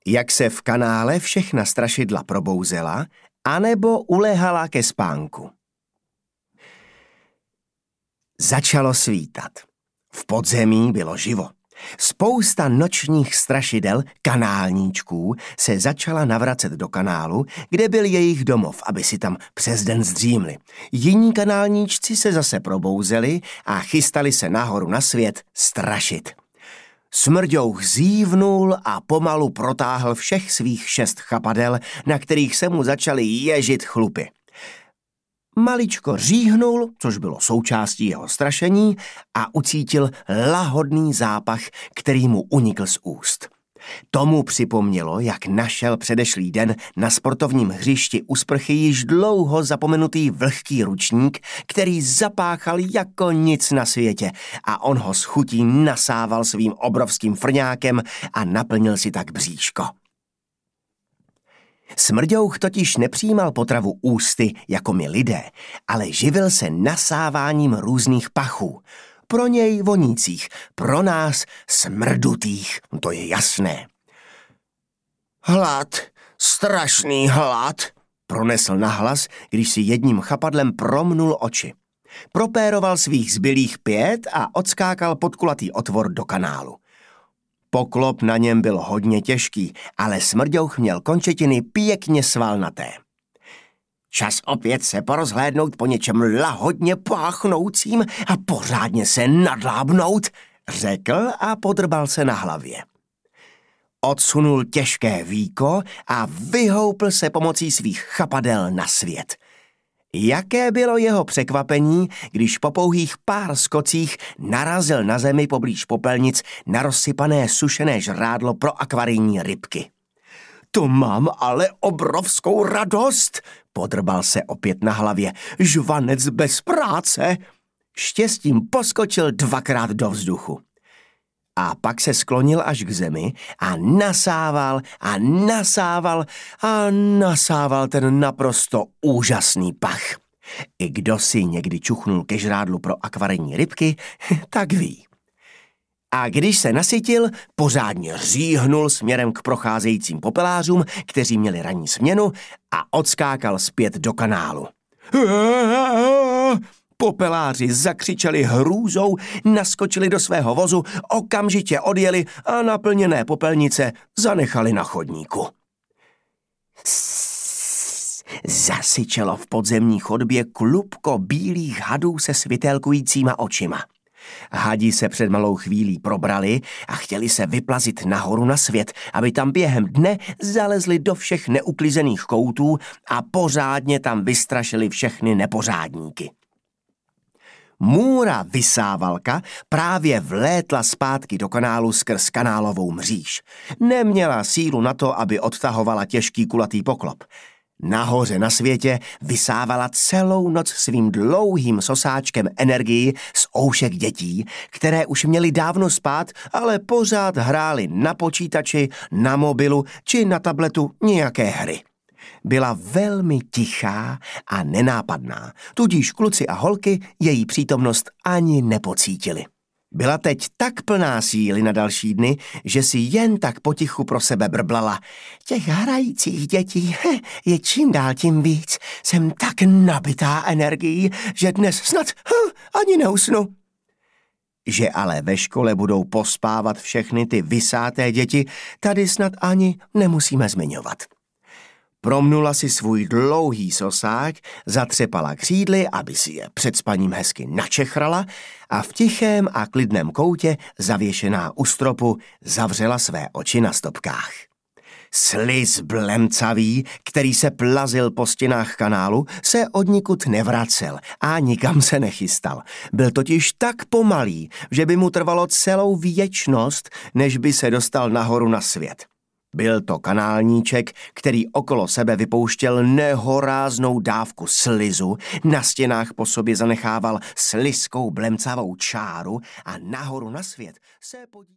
jak se v kanále všechna strašidla probouzela, anebo uléhala ke spánku. Začalo svítat. V podzemí bylo živo. Spousta nočních strašidel, kanálníčků, se začala navracet do kanálu, kde byl jejich domov, aby si tam přes den zdřímli. Jiní kanálníčci se zase probouzeli a chystali se nahoru na svět strašit. Smrďouch zívnul a pomalu protáhl všech svých 6 chapadel, na kterých se mu začaly ježit chlupy. Maličko říhnul, což bylo součástí jeho strašení, a ucítil lahodný zápach, který mu unikl z úst. Tomu připomnělo, jak našel předešlý den na sportovním hřišti u sprchy již dlouho zapomenutý vlhký ručník, který zapáchal jako nic na světě, a on ho s chutí nasával svým obrovským frňákem a naplnil si tak bříško. Smrďouch totiž nepřijímal potravu ústy jako my lidé, ale živil se nasáváním různých pachů. Pro něj vonících, pro nás smrdutých, to je jasné. Hlad, strašný hlad, pronesl nahlas, když si jedním chapadlem promnul oči. Propéroval svých zbylých 5 a odskákal pod kulatý otvor do kanálu. Poklop na něm byl hodně těžký, ale Smrďouch měl končetiny pěkně svalnaté. Čas opět se porozhlédnout po něčem lahodně páchnoucím a pořádně se nadlábnout, řekl a podrbal se na hlavě. Odsunul těžké víko a vyhoupl se pomocí svých chapadel na svět. Jaké bylo jeho překvapení, když po pouhých pár skocích narazil na zemi poblíž popelnic na rozsypané sušené žrádlo pro akvarijní rybky. To mám ale obrovskou radost, podrbal se opět na hlavě, žvanec bez práce. Štěstím poskočil 2krát do vzduchu. A pak se sklonil až k zemi a nasával a nasával a nasával ten naprosto úžasný pach. I kdo si někdy čuchnul ke žrádlu pro akvarijní rybky, tak ví. A když se nasytil, pořádně říhnul směrem k procházejícím popelářům, kteří měli ranní směnu, a odskákal zpět do kanálu. Popeláři zakřičeli hrůzou, naskočili do svého vozu, okamžitě odjeli a naplněné popelnice zanechali na chodníku. Zasyčelo v podzemní chodbě klubko bílých hadů se světélkujícíma očima. Hadi se před malou chvílí probrali a chtěli se vyplazit nahoru na svět, aby tam během dne zalezli do všech neuklizených koutů a pořádně tam vystrašili všechny nepořádníky. Můra vysávalka právě vlétla zpátky do kanálu skrz kanálovou mříž. Neměla sílu na to, aby odtahovala těžký kulatý poklop. Nahoře na světě vysávala celou noc svým dlouhým sosáčkem energii z oušek dětí, které už měly dávno spát, ale pořád hrály na počítači, na mobilu či na tabletu nějaké hry. Byla velmi tichá a nenápadná, tudíž kluci a holky její přítomnost ani nepocítili. Byla teď tak plná síly na další dny, že si jen tak potichu pro sebe brblala. Těch hrajících dětí je čím dál tím víc. Jsem tak nabitá energií, že dnes snad ani neusnu. Že ale ve škole budou pospávat všechny ty vysáté děti, tady snad ani nemusíme zmiňovat. Promnula si svůj dlouhý sosák, zatřepala křídly, aby si je před spaním hezky načechrala, a v tichém a klidném koutě, zavěšená u stropu, zavřela své oči na stopkách. Sliz blemcavý, který se plazil po stěnách kanálu, se odnikud nevracel a nikam se nechystal. Byl totiž tak pomalý, že by mu trvalo celou věčnost, než by se dostal nahoru na svět. Byl to kanálníček, který okolo sebe vypouštěl nehoráznou dávku slizu, na stěnách po sobě zanechával slizkou blemcavou čáru a nahoru na svět se podíval.